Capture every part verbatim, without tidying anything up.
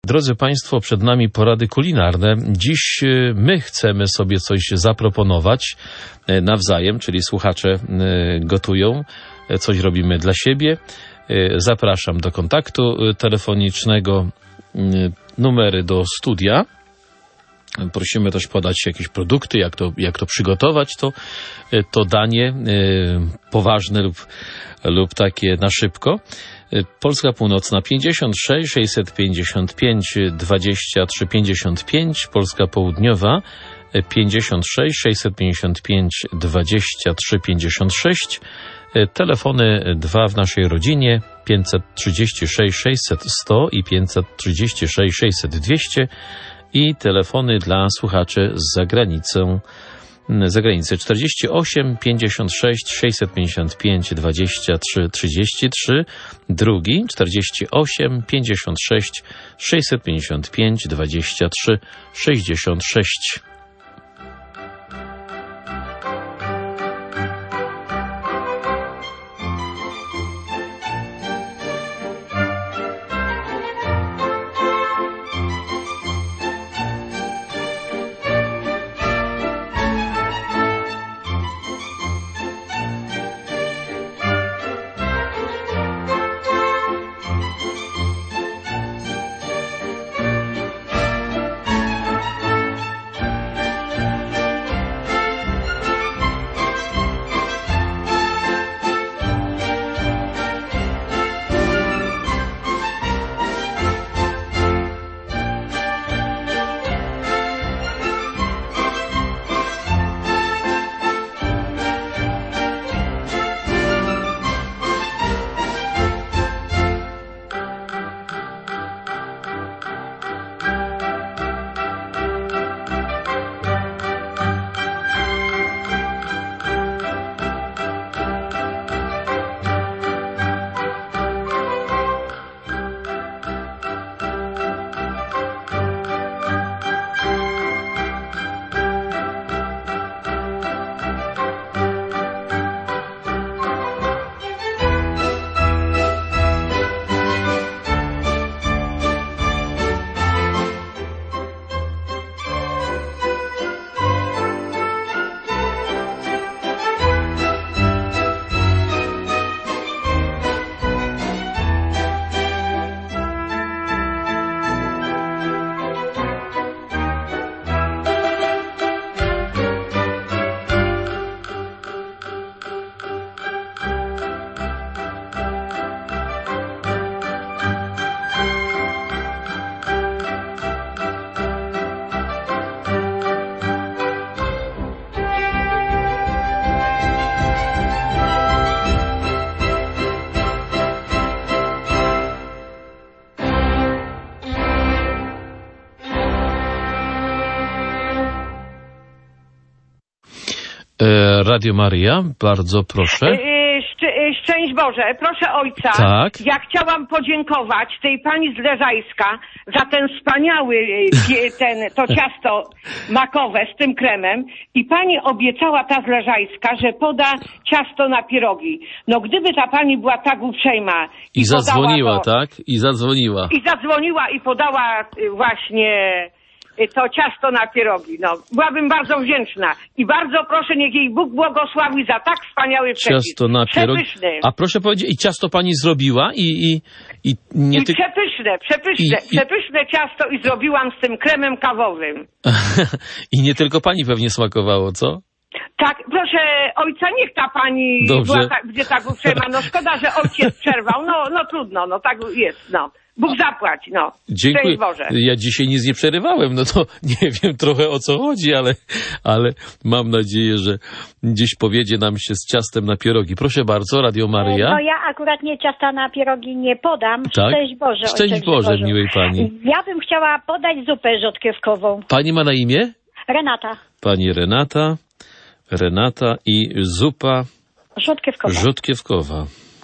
Drodzy Państwo, przed nami porady kulinarne. Dziś my chcemy sobie coś zaproponować nawzajem, czyli słuchacze gotują, coś robimy dla siebie. Zapraszam do kontaktu telefonicznego, numery do studia. Prosimy też podać jakieś produkty, jak to, jak to przygotować, to, to danie poważne lub, lub takie na szybko. Polska Północna pięćdziesiąt sześć sześćset pięćdziesiąt pięć dwadzieścia trzy pięćdziesiąt pięć, Polska Południowa pięćdziesiąt sześć sześćset pięćdziesiąt pięć dwadzieścia trzy pięćdziesiąt sześć, telefony dwa w naszej rodzinie pięćset trzydzieści sześć sześćset sto i pięćset trzydzieści sześć sześćset dwieście i telefony dla słuchaczy z zagranicy. Zagranicy czterdzieści osiem pięćdziesiąt sześć sześćset pięćdziesiąt pięć dwadzieścia trzy trzydzieści trzy, drugi czterdzieści osiem pięćdziesiąt sześć sześćset pięćdziesiąt pięć dwadzieścia trzy sześćdziesiąt sześć. Radio Maria, bardzo proszę. Szcz- szczęść Boże, proszę ojca. Tak. Ja chciałam podziękować tej pani z Leżajska za ten wspaniały, ten, to ciasto makowe z tym kremem i pani obiecała, ta z Leżajska, że poda ciasto na pierogi. No gdyby ta pani była tak uprzejma i, I zadzwoniła, to, tak? I zadzwoniła. I zadzwoniła i podała właśnie to ciasto na pierogi. No, byłabym bardzo wdzięczna. I bardzo proszę, niech jej Bóg błogosławi za tak wspaniały przepis. Ciasto na pierogi. Przepyszny. A proszę powiedzieć, i ciasto pani zrobiła? I, i, i nie I ty... przepyszne, przepyszne, I, i... przepyszne ciasto i zrobiłam z tym kremem kawowym. I nie tylko pani pewnie smakowało, co? Tak, proszę ojca, niech ta pani Dobrze. była tak, gdzie tak uprzejma. No szkoda, że ojciec przerwał. No, no trudno, no tak jest, no. Bóg zapłać, no. Dziękuję. Szczęść Boże. Ja dzisiaj nic nie przerywałem, no to nie wiem trochę o co chodzi, ale, ale mam nadzieję, że gdzieś powiedzie nam się z ciastem na pierogi. Proszę bardzo, Radio Maryja. No ja akurat nie ciasta na pierogi nie podam. Tak? Szczęść Boże. Szczęść Boże, Boże, miłej pani. Ja bym chciała podać zupę rzodkiewkową. Pani ma na imię? Renata. Pani Renata. Renata i zupa Rzodkiewkowa. rzodkiewkowa.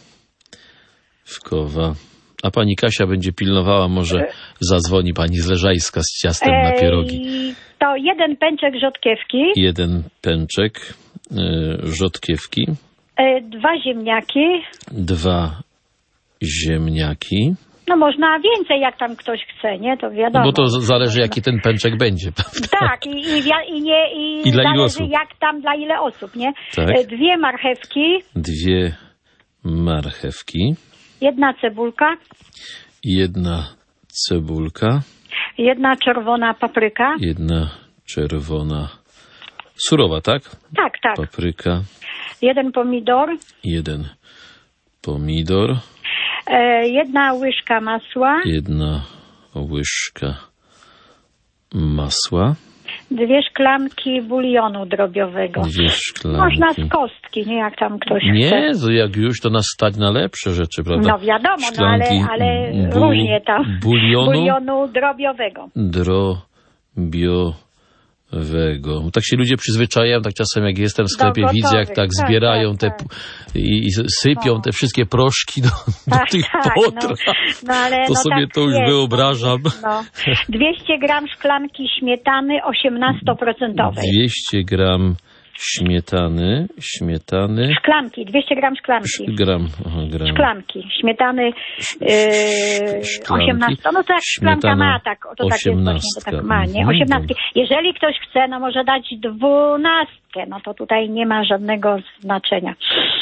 Wkowa. A pani Kasia będzie pilnowała, może zadzwoni pani z Leżajska z ciastem na pierogi. Ej, to jeden pęczek rzodkiewki. Jeden pęczek y, rzodkiewki. E, dwa ziemniaki. Dwa ziemniaki. No można więcej, jak tam ktoś chce, nie? To wiadomo. Bo to z- zależy, jaki ten pęczek będzie, prawda? Tak, i, i, wia- i, nie, i, I dla ilu zależy osób? jak tam, dla ile osób, nie? Tak. E, Dwie marchewki, Dwie marchewki, jedna cebulka, jedna cebulka, jedna czerwona papryka. jedna czerwona, surowa, tak? Tak, tak. Papryka, Jeden pomidor, jeden pomidor, e, jedna łyżka masła, jedna łyżka masła, dwie szklanki bulionu drobiowego. dwie szklanki. Można z kostki, nie jak tam ktoś chce. Nie, to jak już to nas stać na lepsze rzeczy, prawda? No wiadomo, no ale, Szklanki ale bu- różnie tam. Bulionu, Bulionu drobiowego. drobiowego. Tak się ludzie przyzwyczajają, tak czasem jak jestem w sklepie, gotowych, widzę jak tak tak, zbierają tak, te tak. pu- i, i sypią No. te wszystkie proszki do, do Tak, tych tak, potraw. no. No, ale to no sobie tak to już jest, wyobrażam. No. dwieście gram szklanki śmietany osiemnaście procent. dwieście gram śmietany, śmietany, Szklanki, dwieście gram szklanki. gram, aha, gram. Szklanki, śmietany yy, Szklanki. osiemnaście. No to jak szklanka Śmietana ma, tak, to tak jest właśnie, to tak ma, nie? Mhm. osiemnaście. Jeżeli ktoś chce, no może dać dwunastkę, no to tutaj nie ma żadnego znaczenia.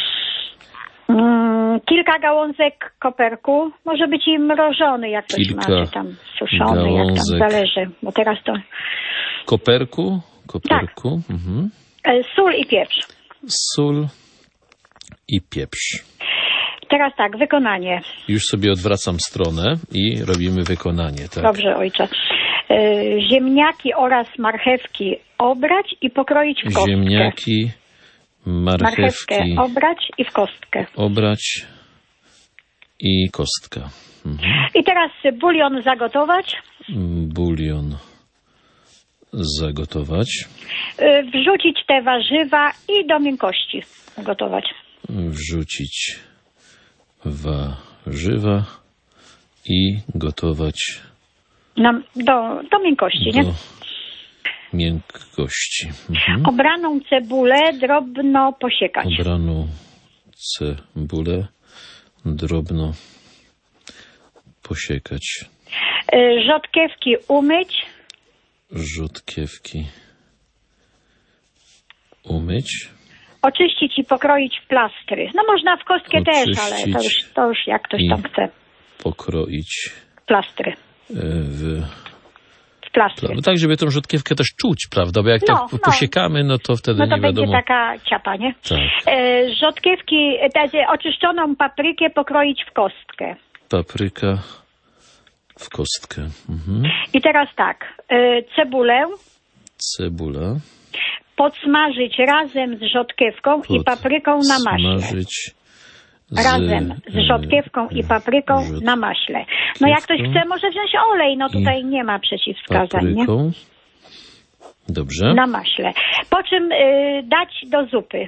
Mm, kilka gałązek koperku, może być i mrożony, jak ktoś Kilka ma, czy tam suszony, jak tam gałązek. zależy, bo teraz to Koperku, koperku, mhm. e, sól i pieprz. Sól i pieprz. Teraz tak, wykonanie. Już sobie odwracam stronę i robimy wykonanie, tak? Dobrze, ojcze. E, ziemniaki oraz marchewki obrać i pokroić w kostkę. Ziemniaki, Marchewkę marchewki, obrać i w kostkę. obrać i kostka. Mhm. I teraz bulion zagotować, Bulion zagotować, e, wrzucić te warzywa i do miękkości gotować. wrzucić warzywa i gotować Na, do, do miękkości, nie? do miękkości. Mhm. Obraną cebulę drobno posiekać. Obraną cebulę drobno posiekać. E, rzodkiewki umyć, Rzodkiewki umyć. oczyścić i pokroić w plastry. No można w kostkę też, ale to już, to już jak ktoś i- tam chce. Pokroić Plastry. e, w... W plastry. Tak, żeby tą rzodkiewkę też czuć, prawda? Bo jak No, tak no. posiekamy, no to wtedy No to nie będzie wiadomo. taka ciapa, nie? Tak. E, rzodkiewki, te, oczyszczoną paprykę pokroić w kostkę. Papryka w kostkę. Mhm. I teraz tak, e, cebulę Cebula. podsmażyć razem z rzodkiewką i papryką na maśle. Smażyć z, Razem z rzodkiewką i papryką rzod- na maśle. No jak ktoś chce, może wziąć olej, no tutaj nie ma przeciwwskazań, nie? papryką. Dobrze. Na maśle. Po czym y, dać do zupy.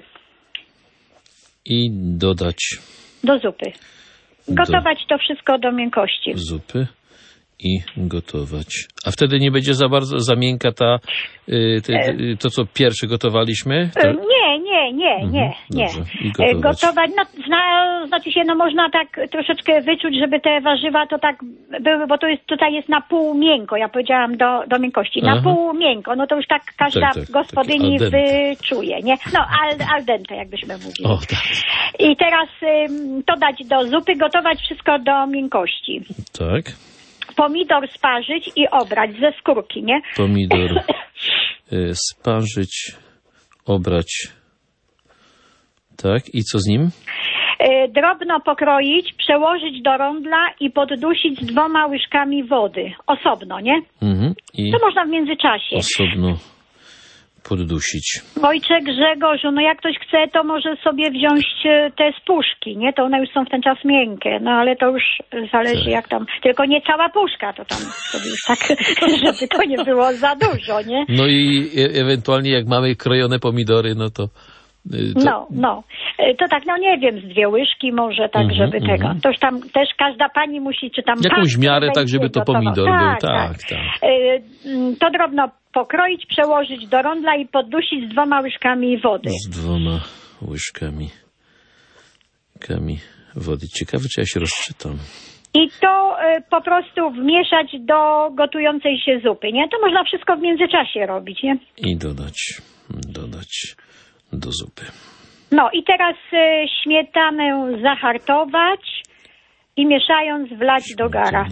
I dodać Do zupy. Gotować to wszystko do miękkości. zupy i gotować. A wtedy nie będzie za bardzo za miękka ta, y, te, y, to co pierwsze gotowaliśmy? To, Y, Nie, nie, nie, nie, nie. dobrze. I Y, gotować. Gotować, no, zna, znaczy się, no można tak troszeczkę wyczuć, żeby te warzywa to tak były, bo to jest, tutaj jest na pół miękko, ja powiedziałam do, do miękkości, na Aha. pół miękko, no to już tak każda Tak, tak, gospodyni takie al dente. wyczuje, nie? No, al, al dente, jakbyśmy mówili. O, tak. I teraz ym, to dać do zupy, gotować wszystko do miękkości. Tak. Pomidor sparzyć i obrać ze skórki, nie? Pomidor y, sparzyć, obrać. Tak. I co z nim? Y, Drobno pokroić, przełożyć do rondla i poddusić z dwoma łyżkami wody. Osobno, nie? Mhm. I To można w międzyczasie. osobno poddusić. Ojcze Grzegorzu, no jak ktoś chce, to może sobie wziąć e, te z puszki, nie? To one już są w ten czas miękkie, no ale to już zależy Tak. jak tam. Tylko nie cała puszka, to tam sobie już tak, żeby to nie było za dużo, nie? No i e- ewentualnie jak mamy krojone pomidory, no to... y, to No, no. E, To tak, no nie wiem, z dwie łyżki może tak, Mhm, żeby mhm. tego. To już tam też każda pani musi, czy tam... Jakąś pan miarę, tak, będzie żeby to gotował. pomidor był. Tak, tak. E, mm, To drobno pokroić, przełożyć do rondla i poddusić z dwoma łyżkami wody. Z dwoma łyżkami kami wody. Ciekawe, czy ja się rozczytam. I to y, po prostu wmieszać do gotującej się zupy, nie? To można wszystko w międzyczasie robić, nie? I dodać, dodać do zupy. No i teraz y, śmietanę zahartować i mieszając wlać do gara.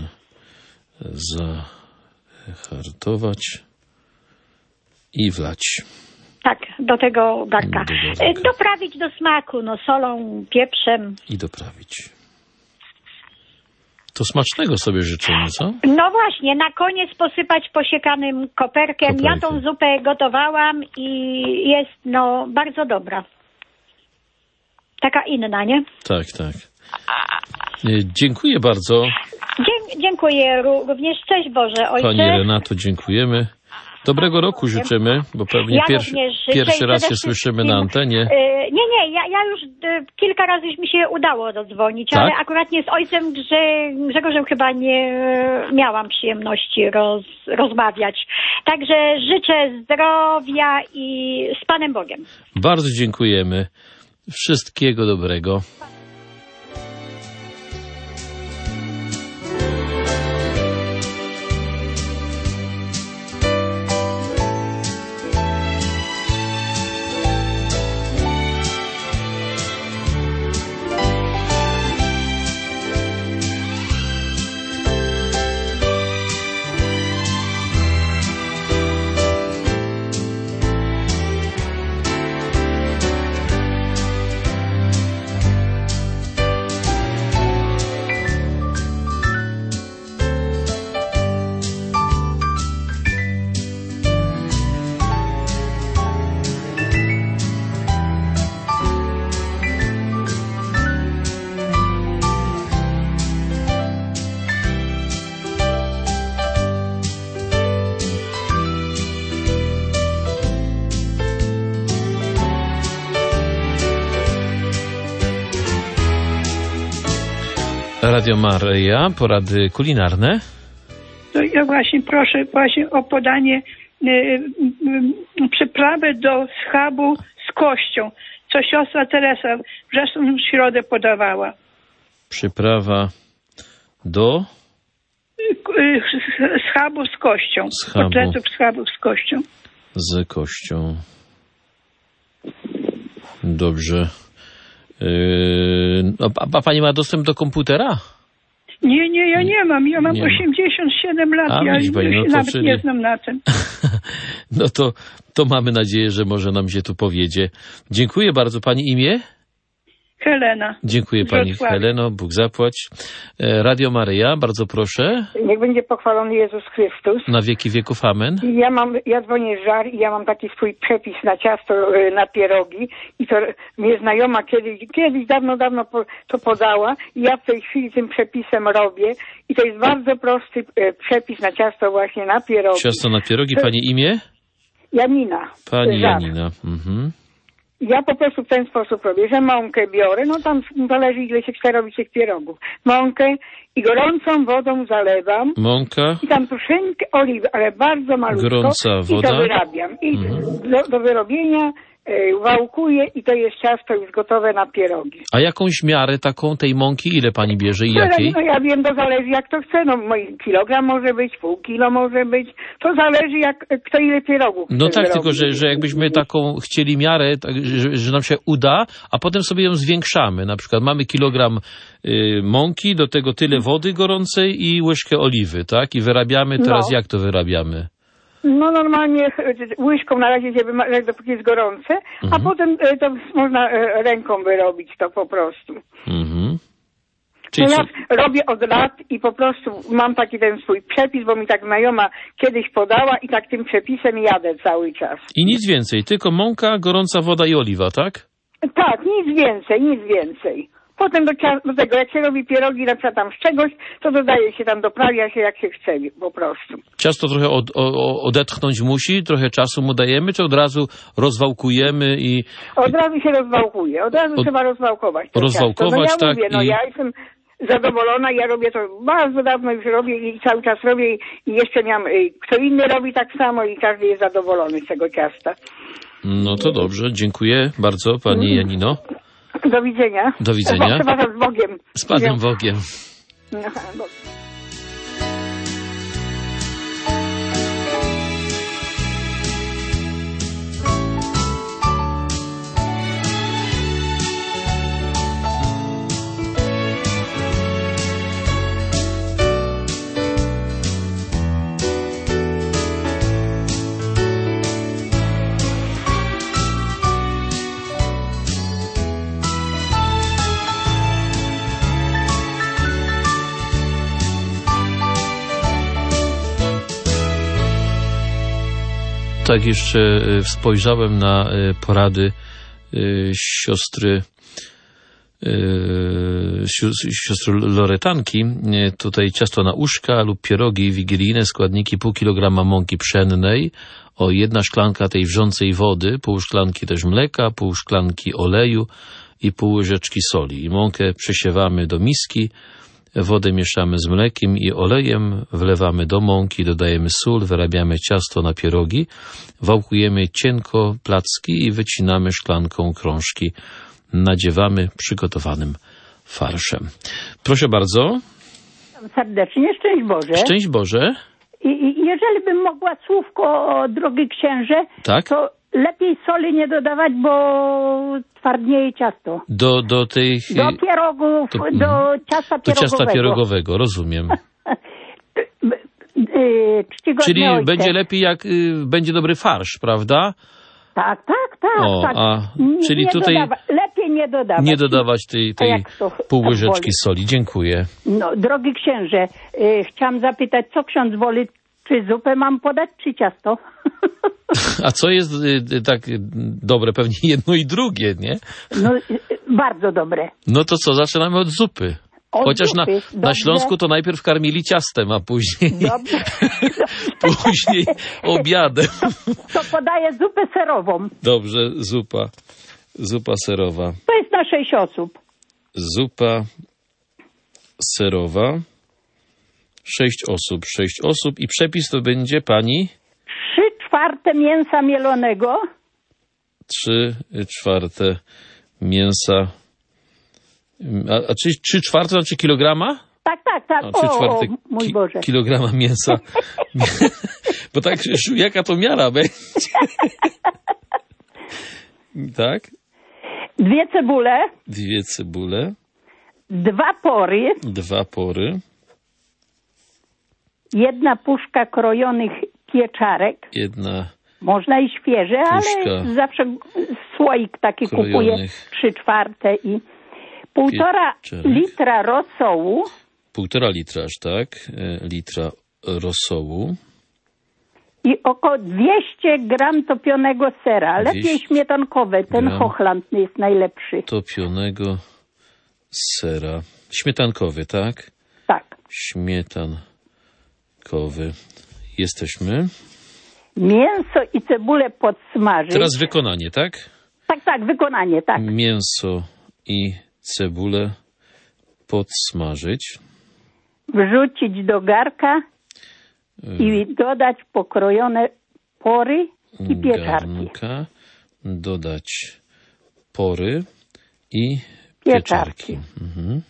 Zahartować i wlać. Tak, do tego garka. Do garka. Y, doprawić do smaku, no solą, pieprzem. I doprawić. To smacznego sobie życzymy, co? No właśnie, na koniec posypać posiekanym koperkiem. Koperkiem. Ja tą zupę gotowałam i jest no bardzo dobra. Taka inna, nie? Tak, tak. E, Dziękuję bardzo. Dzie- dziękuję również. Cześć Boże, ojcze. Pani Renato, dziękujemy. Dobrego roku życzymy, bo pewnie Ja pierwszy, również. pierwszy Cześć, raz się przede słyszymy wszystkim. na antenie. E, nie, nie, ja, ja już e, kilka razy mi się udało dodzwonić, Tak? ale akurat nie z ojcem Grze, Grzegorzem chyba nie e, miałam przyjemności roz, rozmawiać. Także życzę zdrowia i z Panem Bogiem. Bardzo dziękujemy. Wszystkiego dobrego. Radio Maryja, porady kulinarne. To ja właśnie proszę właśnie o podanie y, y, przyprawy do schabu z kością, co siostra Teresa w zeszłą środę podawała. Przyprawa do Y, y, schabu z kością. Schabu. Kotletów schabów z kością. z kością. Dobrze. Yy, a, a pani ma dostęp do komputera? Nie, nie, ja nie mam. Ja mam Nie ma. osiemdziesiąt siedem lat. A, ja widzi pani, no się to nawet czyli- nie znam na tym. No to, to mamy nadzieję, że może nam się tu powiedzie. Dziękuję bardzo. Pani imię? Helena. Dziękuję Z pani Wrocławia. Heleno, Bóg zapłać. E, Radio Maryja, bardzo proszę. Niech będzie pochwalony Jezus Chrystus. Na wieki wieków amen. Ja mam, ja dzwonię z Żar i ja mam taki swój przepis na ciasto, y, na pierogi i to mnie znajoma kiedyś, kiedyś dawno, dawno po, to podała i ja w tej chwili tym przepisem robię i to jest bardzo prosty y, przepis na ciasto właśnie na pierogi. Ciasto na pierogi. Pani imię? Janina. Pani z Żar. Janina. Mhm. Ja po prostu w ten sposób robię, że mąkę biorę, no tam zależy ile się chce robić tych pierogów. Mąkę i gorącą wodą zalewam. Mąka. I tam troszeczkę oliwy, ale bardzo malutko. Gorąca I woda. to wyrabiam. I Mhm. do, do wyrobienia y, wałkuję i to jest ciasto już gotowe na pierogi. A jakąś miarę taką tej mąki ile pani bierze i jakiej? No ja wiem, to zależy jak to chce. No moi kilogram może być, pół kilo może być. To zależy jak kto ile pierogów No chce tak, zrobić. tylko że, że jakbyśmy taką chcieli miarę, tak, że, że nam się uda, a potem sobie ją zwiększamy. Na przykład mamy kilogram y, mąki, do tego tyle wody gorącej i łyżkę oliwy, tak? I wyrabiamy teraz, No. jak to wyrabiamy? No normalnie y, łyżką na razie, żeby ma- dopóki jest gorące, Mhm. a potem y, to można y, ręką wyrobić to po prostu. Mhm. Czyli No co? ja robię od lat i po prostu mam taki ten swój przepis, bo mi tak znajoma kiedyś podała i tak tym przepisem jadę cały czas. I nic więcej, tylko mąka, gorąca woda i oliwa, tak? Tak, nic więcej, nic więcej. Potem do, cia- do tego, jak się robi pierogi na przykład tam z czegoś, to dodaje się tam, doprawia się jak się chce po prostu. Ciasto trochę od, o, odetchnąć musi, trochę czasu mu dajemy, czy od razu rozwałkujemy i... Od razu się rozwałkuje, od razu Od- trzeba rozwałkować to rozwałkować, ciasto. No ja tak, mówię, no i- ja jestem zadowolona, ja robię to bardzo dawno już robię i cały czas robię i i jeszcze miałam, y, kto inny robi tak samo i każdy jest zadowolony z tego ciasta. No to dobrze, dziękuję bardzo pani Janino. Do widzenia. Do widzenia. Przepraszam, z Bogiem. Z Panem Bogiem. Aha, bo... Tak jeszcze spojrzałem na porady siostry siostry Loretanki. Tutaj ciasto na uszka lub pierogi wigilijne, składniki pół kilograma mąki pszennej, o jedna szklanka tej wrzącej wody, pół szklanki też mleka, pół szklanki oleju i pół łyżeczki soli. I mąkę przesiewamy do miski, wodę mieszamy z mlekiem i olejem, wlewamy do mąki, dodajemy sól, wyrabiamy ciasto na pierogi, wałkujemy cienko placki i wycinamy szklanką krążki. Nadziewamy przygotowanym farszem. Proszę bardzo. Serdecznie, szczęść Boże. Szczęść Boże. I, i jeżeli bym mogła słówko o drogi księże, tak? To lepiej soli nie dodawać, bo twardnieje ciasto. Do, do tej... Do pierogów, to, do ciasta pierogowego. Do ciasta pierogowego, rozumiem. Czyli ojcze. Będzie lepiej, jak y, będzie dobry farsz, prawda? Tak, tak, tak. O, tak. A, czyli nie tutaj dodawa- lepiej nie dodawać. Nie dodawać tej, tej pół łyżeczki soli. Dziękuję. No, drogi księże, y, chciałam zapytać, co ksiądz woli, czy zupę mam podać, czy ciasto? A co jest y, tak dobre? Pewnie jedno i drugie, nie? No, y, bardzo dobre. No to co, zaczynamy od zupy. Od Chociaż zupy. na, na Śląsku to najpierw karmili ciastem, a później, Dobrze. później obiadem. To podaję zupę serową. Dobrze, zupa. Zupa serowa. To jest na sześć osób. Zupa serowa. Sześć osób. Sześć osób. I przepis to będzie pani? Trzy czwarte mięsa mielonego. Trzy czwarte mięsa. A, a czy trzy czwarte znaczy kilograma? Tak, tak, tak. A, trzy czwarte o, mój ki- Boże. kilograma mięsa. Bo tak, jaka to miara będzie? Tak? Dwie cebule. Dwie cebule. Dwa pory. Dwa pory. Jedna puszka krojonych pieczarek. Jedna Można i świeże, puszka ale zawsze słoik taki krojonych kupuję. Trzy czwarte i półtora pieczarek. litra rosołu. Półtora litra, aż tak? E, litra rosołu. I około dwieście gram topionego sera. Lepiej dwieście śmietankowe. Ten gram Hochland jest najlepszy. Topionego sera. Śmietankowy, tak? Tak. Śmietankowy. Jesteśmy. Mięso i cebulę podsmażyć. Teraz wykonanie, tak? Tak, tak, wykonanie, tak. Mięso i cebulę podsmażyć. Wrzucić do garka i dodać pokrojone pory i pieczarki. Garnka, dodać pory i Pieczarki. pieczarki. Mhm.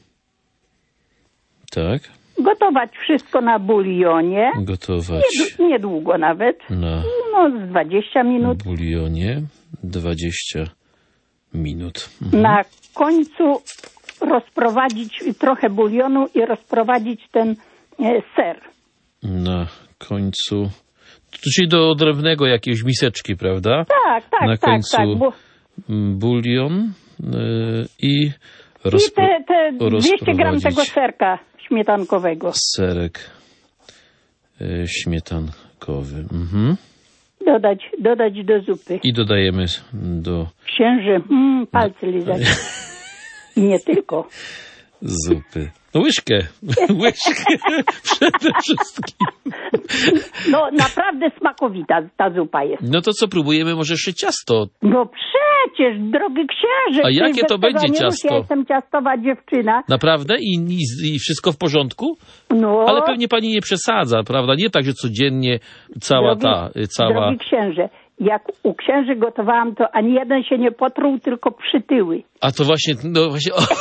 Tak. Gotować wszystko na bulionie. Gotować Nie, niedługo nawet. na No z dwadzieścia minut. bulionie dwadzieścia minut. Mhm. Na końcu rozprowadzić trochę bulionu i rozprowadzić ten e, ser. Na końcu, czyli do odrębnego jakiejś miseczki, prawda? Tak, tak, Na tak, końcu tak. Bo... bulion yy, i, rozpro- I te, te dwieście gram rozprowadzić tego serka śmietankowego. serek yy, śmietankowy. Mhm. Dodać, dodać do zupy. I dodajemy do Księży, mm, palce lizać. I nie tylko. zupy. No łyżkę. Łyżkę przede wszystkim. No naprawdę smakowita ta zupa jest. No to co, próbujemy może jeszcze ciasto? No przecież, drogi księże. A jakie przecież to bez tego będzie nie rusz, ciasto? Ja jestem ciastowa dziewczyna. Naprawdę? I, i, I wszystko w porządku? No, Ale pewnie pani nie przesadza, prawda? Nie tak, że codziennie cała drogi, ta, y, cała... Drogi księże, jak u księży gotowałam, to ani jeden się nie potruł, tylko przytyły. A to właśnie, no właśnie... O,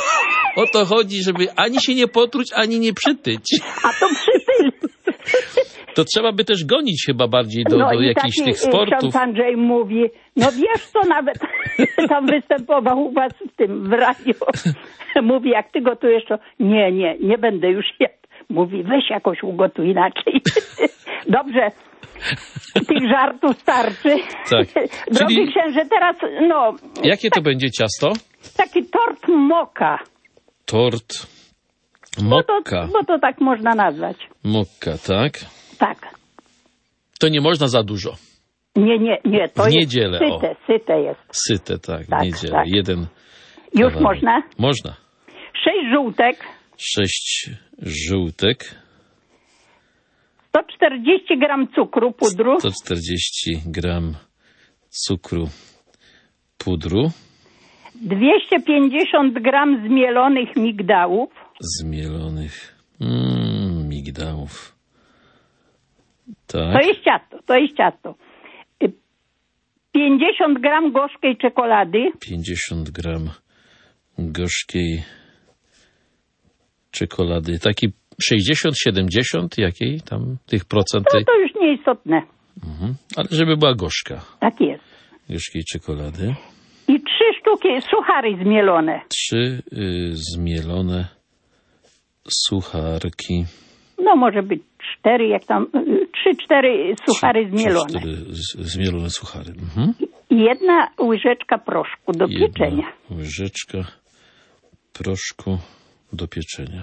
O to chodzi, żeby ani się nie potruć, ani nie przytyć. A to przytyl. To trzeba by też gonić chyba bardziej do, no do i jakichś taki tych sportów. ksiądz Andrzej mówi, no wiesz co, nawet tam występował u was w tym, w radiu. Mówi, jak ty gotujesz, to nie, nie, nie będę już jadł. Mówi, weź jakoś ugotuj inaczej. Dobrze. Tych żartów starczy. Tak. Drogi Czyli... księże, teraz, no... Jakie to tak, będzie ciasto? Taki tort moka. Tort Bo to, mokka. bo to tak można nazwać. Mokka, tak? Tak. To nie można za dużo. Nie, nie, nie. To W jest niedzielę, syte, syte jest. Syte, tak, Tak, w niedzielę. tak. Jeden Już kawałek. można? Można. Sześć żółtek, Sześć żółtek, sto czterdzieści gram cukru, pudru, sto czterdzieści gram cukru pudru, dwieście pięćdziesiąt gram zmielonych migdałów, zmielonych mm, migdałów. Tak. to jest ciasto, to jest ciasto. Y, pięćdziesiąt gram gorzkiej czekolady, pięćdziesiąt gram gorzkiej czekolady. Taki sześćdziesiąt, siedemdziesiąt jakiej tam tych procent? no tej- to już nieistotne. Mhm. Ale żeby była gorzka. Tak jest. Gorzkiej czekolady. I trzy sztuki suchary zmielone. Trzy y, zmielone sucharki. No może być cztery, jak tam, y, trzy, cztery suchary Trzy- zmielone. Cztery z, zmielone suchary. Mhm. I jedna łyżeczka proszku do Jedna pieczenia. łyżeczka proszku do pieczenia.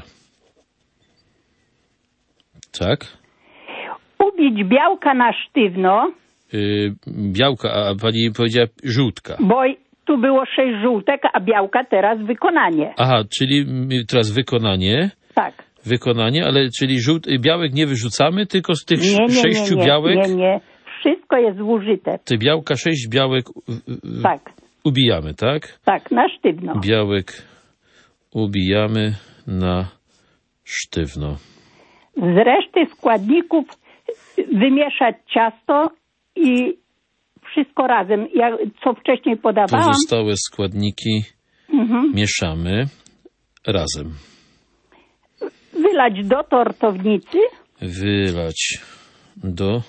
Tak. Ubić białka na sztywno, Y, białka, a pani powiedziała żółtka. bo tu było sześć żółtek, a białka teraz wykonanie. Aha, czyli mm, teraz wykonanie. Tak. Wykonanie, ale czyli żółt, y, białek nie wyrzucamy, tylko z tych Nie, nie, nie, sześciu nie, białek, nie, nie. Wszystko jest zużyte. te białka, sześć białek y, y, Tak, ubijamy, tak? tak, na sztywno. Białek ubijamy na sztywno. Z reszty składników wymieszać ciasto i wszystko razem. Ja, co wcześniej podawałam, Pozostałe składniki mhm. mieszamy razem. wylać do tortownicy, Wylać do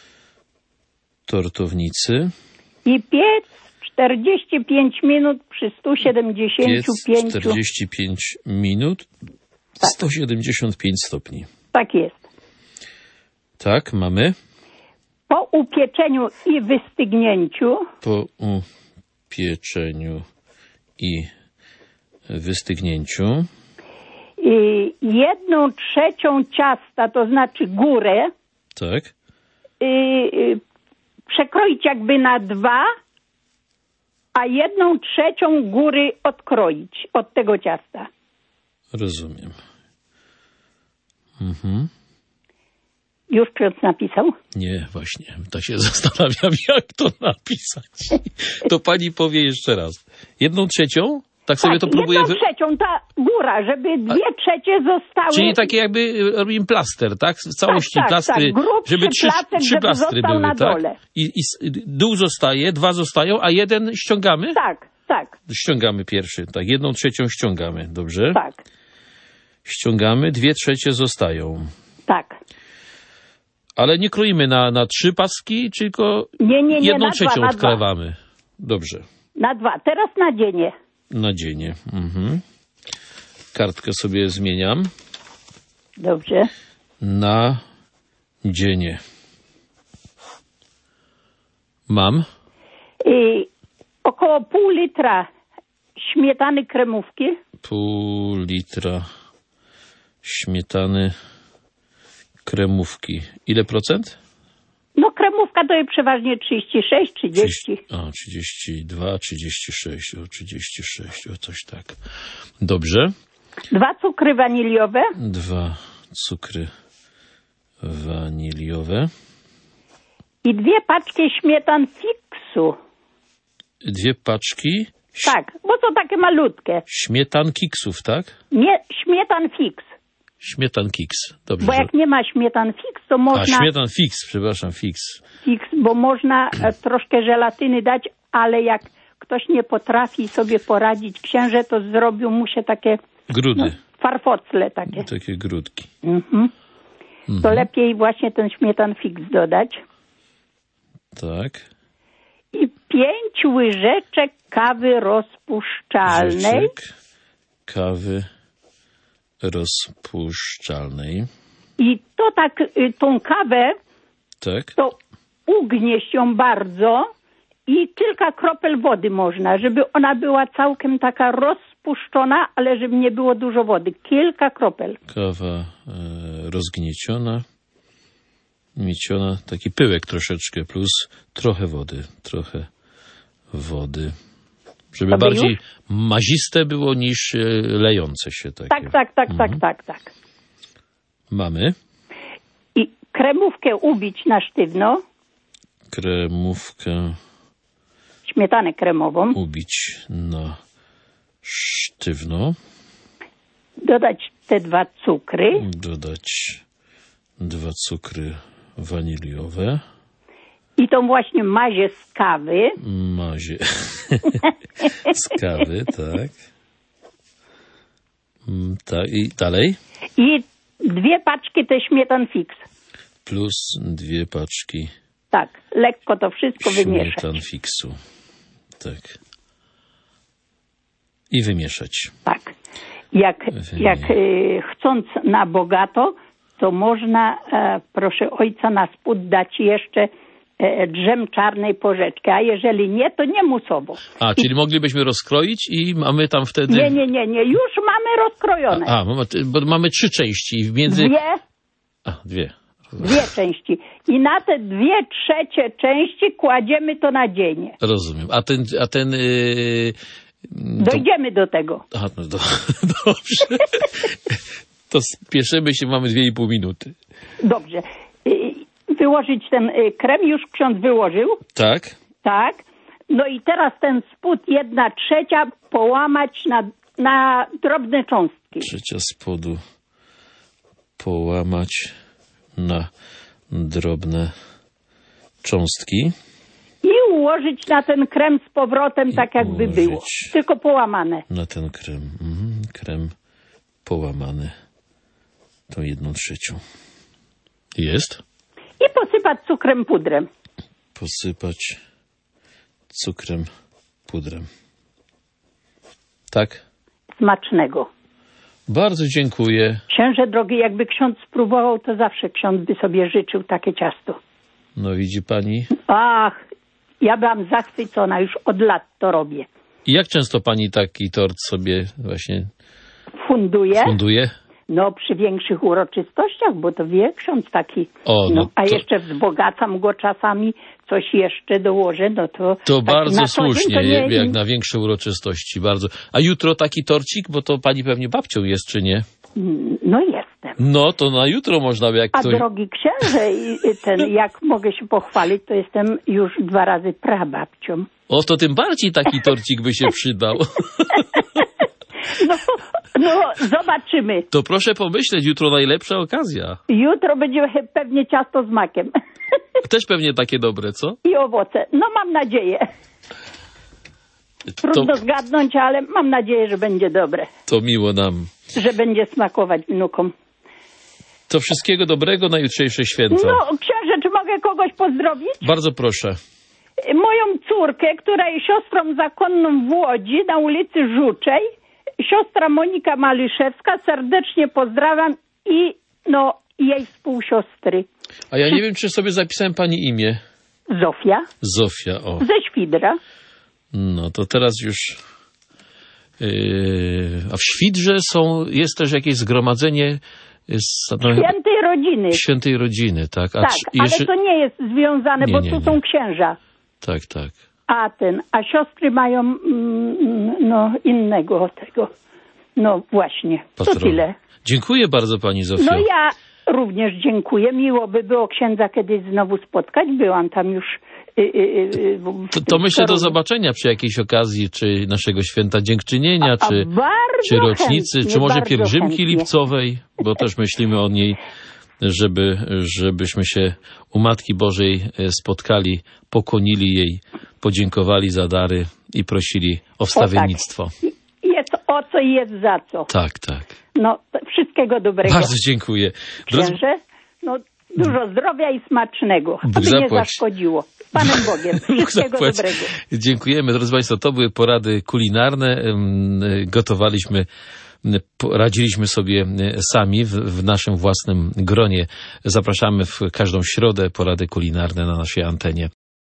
tortownicy. i piec czterdzieści pięć minut przy stu siedemdziesięciu Piec pięciu. czterdzieści pięć minut, Tak. sto siedemdziesiąt pięć stopni. Tak jest. Tak, mamy. Po upieczeniu i wystygnięciu Po upieczeniu i wystygnięciu y, jedną trzecią ciasta, to znaczy górę, tak, y, y, przekroić jakby na dwa, a jedną trzecią góry odkroić od tego ciasta. rozumiem. Mhm. Już ksiądz napisał? Nie, właśnie, tak się zastanawiam, jak to napisać. To pani powie jeszcze raz. Jedną trzecią? Tak sobie Tak, to próbuję... jedną Wy... trzecią, ta góra, żeby dwie trzecie zostały... Czyli takie jakby robimy plaster, tak? W całości tak, plastry, tak. Grubszy żeby trzy, placek, trzy żeby plastry został były, na tak? dole. I, I s- dół zostaje, dwa zostają, a jeden ściągamy? Tak, tak, Ściągamy pierwszy, tak, jedną trzecią ściągamy, dobrze? tak, Ściągamy, dwie trzecie zostają. tak. Ale nie kroimy na, na trzy paski, tylko Nie, nie, nie, jedną na trzecią dwa, na dwa. odkrywamy. Dobrze. Na dwa. Teraz nadzienie. Nadzienie. Mhm. Kartkę sobie zmieniam. Dobrze. Na dzienie. Mam. I około pół litra śmietany kremówki, Pół litra śmietany kremówki. Ile procent? no kremówka to jest przeważnie trzydzieści sześć, trzydzieści. O, trzydzieści dwa, trzydzieści sześć. O, trzydzieści sześć. O, coś tak. Dobrze. Dwa cukry waniliowe, Dwa cukry waniliowe. i dwie paczki śmietan fiksu. Dwie paczki ś- Tak, bo to takie malutkie. śmietan kiksów, tak? Nie, śmietan fix. Śmietan kiks. Dobrze. Bo że- jak nie ma śmietan fix, to A, można... śmietan fix, przepraszam, fix. Fix, bo można e, troszkę żelatyny dać, ale jak ktoś nie potrafi sobie poradzić, księże to zrobił mu się takie Grudy. No, farfocle takie. Takie grudki. Mhm. Mhm. To lepiej właśnie ten śmietan fix dodać. Tak. I pięć łyżeczek kawy rozpuszczalnej. Łyżeczek kawy rozpuszczalnej. I to tak, y, tą kawę, Tak. to ugnieść ją bardzo i kilka kropel wody można, żeby ona była całkiem taka rozpuszczona, ale żeby nie było dużo wody. Kilka kropel. Kawa e, rozgnieciona, mieciona, taki pyłek troszeczkę, plus trochę wody, trochę wody. Żeby To by bardziej już? maziste było niż e, lejące się takie. Tak, tak, tak, Mhm. tak, tak, tak. Mamy I kremówkę ubić na sztywno, kremówkę śmietanę kremową, ubić na sztywno, dodać te dwa cukry dodać dwa cukry waniliowe, i tą właśnie mazię z kawy, mazie z kawy, tak. Mm, tak, i dalej. i dwie paczki te śmietan fix. Plus dwie paczki Tak, lekko to wszystko wymieszać. śmietan fiksu. Tak. I wymieszać. Tak. Jak, jak y, chcąc na bogato, to można, e, proszę ojca, na spód dać jeszcze e, drzem czarnej porzeczki, a jeżeli nie, to nie musowo. A, czyli moglibyśmy rozkroić i mamy tam wtedy... Nie, nie, nie, nie, już mamy rozkrojone. A, mamy, bo mamy trzy części. i Między... Dwie, A, dwie. dwie części. I na te dwie trzecie części kładziemy to na dzień. Rozumiem. A ten... A ten yy... to... Dojdziemy do tego. Aha, no do... dobrze. To spieszymy się, mamy dwie i pół minuty. Dobrze. Y, Wyłożyć ten y, krem już ksiądz wyłożył. Tak. Tak. No i teraz ten spód jedna trzecia połamać na, na drobne cząstki. Trzecia spodu połamać na drobne cząstki. I ułożyć na ten krem z powrotem tak jakby ułożyć. było. Tylko połamane. Na ten krem. Mhm. Krem połamany. Tą jedną trzecią. Jest. I posypać cukrem pudrem. Posypać cukrem pudrem. Tak. Smacznego. Bardzo dziękuję. Księże drogi, jakby ksiądz spróbował, to zawsze ksiądz by sobie życzył takie ciasto. No widzi pani. Ach, ja byłam zachwycona, już od lat to robię. I jak często pani taki tort sobie właśnie Funduję. funduje? No przy większych uroczystościach, bo to wie ksiądz taki. O, no no, a to- jeszcze wzbogacam go czasami, coś jeszcze dołożę, no to... To tak bardzo na co dzień słusznie, to nie- jak na większe uroczystości. Bardzo. A jutro taki torcik, bo to pani pewnie babcią jest, czy nie? No jestem. No, to na jutro można by, jak A ktoś... drogi księże, i- i ten, jak mogę się pochwalić, to jestem już dwa razy prababcią. O, to tym bardziej taki torcik by się przydał. No, no zobaczymy. To proszę pomyśleć, jutro najlepsza okazja. Jutro będzie pewnie ciasto z makiem. Też pewnie takie dobre, co? I owoce. No mam nadzieję. Trudno To, zgadnąć, ale mam nadzieję, że będzie dobre. to miło nam. Że będzie smakować wnukom. To wszystkiego dobrego na jutrzejsze święto. No, księże, czy mogę kogoś pozdrowić? Bardzo proszę. Moją córkę, która jest siostrą zakonną w Łodzi na ulicy Żuczej. Siostra Monika Maliszewska. Serdecznie pozdrawiam i no jej współsiostry. A ja nie wiem, czy sobie zapisałem pani imię. Zofia Zofia, o. ze Świdra. No to teraz już... Yy, a w Świdrze są, jest też jakieś zgromadzenie z, no, Świętej rodziny. świętej rodziny, tak? A Tak, czy- jeszcze... ale to nie jest związane, Nie, bo nie, tu nie. są księża. Tak, tak. A ten, a siostry mają mm, no innego tego. No właśnie, to Patrona. tyle. Dziękuję bardzo pani Zofio. No ja również dziękuję. Miło by było księdza kiedyś znowu spotkać. Byłam tam już. Y, y, y, w, To, to myślę do Toruniu. zobaczenia przy jakiejś okazji, czy naszego święta dziękczynienia, A czy, bardzo czy rocznicy, chętnie, czy może bardzo pielgrzymki chętnie. lipcowej, bo też myślimy o niej, żeby, żebyśmy się u Matki Bożej e, spotkali, pokłonili jej, podziękowali za dary i prosili o wstawiennictwo. Jest po co i jest za co. Tak, tak. No, wszystkiego dobrego. Bardzo dziękuję. Drodzy... Księże, no dużo zdrowia i smacznego. Bóg Aby zapłać. nie zaszkodziło. Z Panem Bogiem. Wszystkiego Zapłać. dobrego. Dziękujemy. Drodzy Państwo, to były porady kulinarne. Gotowaliśmy, radziliśmy sobie sami w, w naszym własnym gronie. Zapraszamy w każdą środę porady kulinarne na naszej antenie.